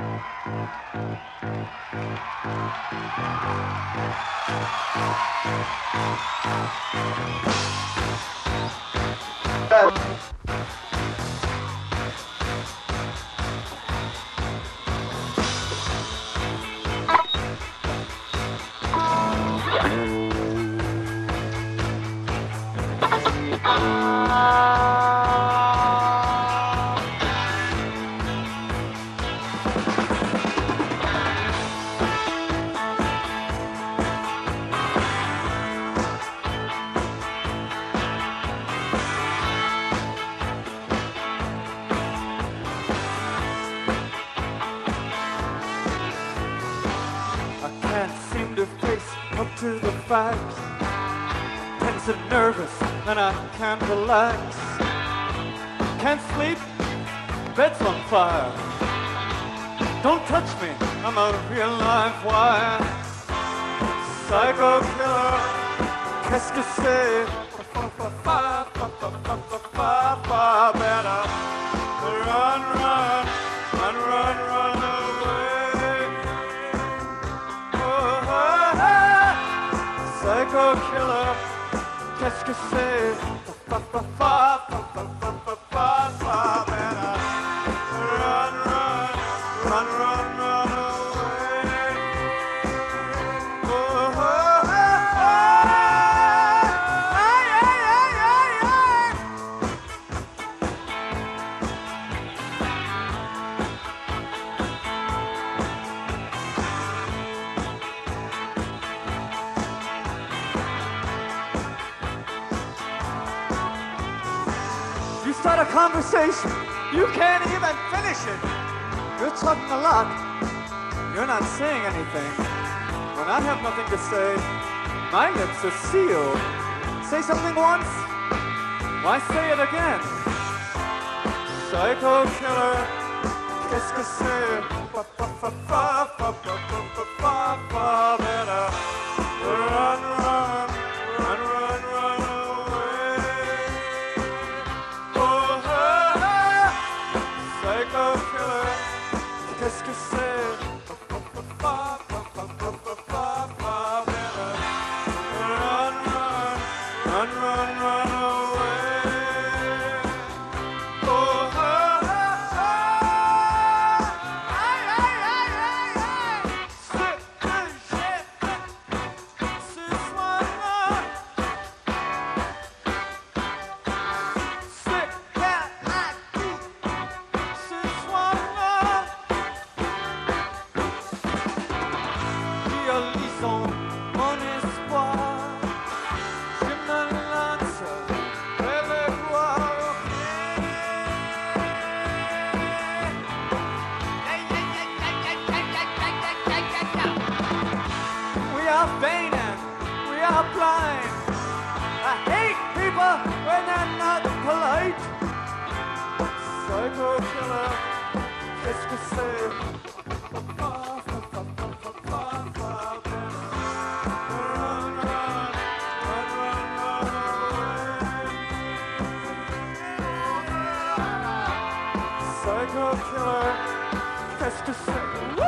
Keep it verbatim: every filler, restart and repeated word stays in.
Can't seem to face up to the facts. Tense and nervous, and I can't relax. Can't sleep, bed's on fire. Don't touch me, I'm a real live wire. Psycho killer, qu'est-ce que c'est? Better run, run, run, run, run away. Psycho killer, qu'est-ce que c'est? Fa fa fa fa fa fa fa fa fa. Better run, run, run, run, run away. Oh, oh, oh, oh. Ay, ay, ay, ay, ay. You start a conversation, you can't even finish it. You're talking a lot, you're not saying anything. When I have nothing to say, my lips are sealed. Say something once, why say it again? Psycho killer, qu'est-ce que c'est? Fa fa fa fa fa fa fa fa fa. Better run, run, run, run, run away. Oh, oh, oh. Psycho killer, qu'est-ce que c'est? Fa fa fa fa fa fa fa fa fa. Better run, run, run, run, run away. Oh, oh, oh, oh. Ay, ay, ay, ay, ay. C'est que j'ai fait ce soir-là. C'est qu'elle a dit ce soir-là. Réalisons mon espoir. Je me lance vers le gloire. We are vain and we are blind. I hate people when they're not polite. Psycho killer, qu'est-ce que c'est? Run, run, run, run, run away. Psycho killer, qu'est-ce que c'est?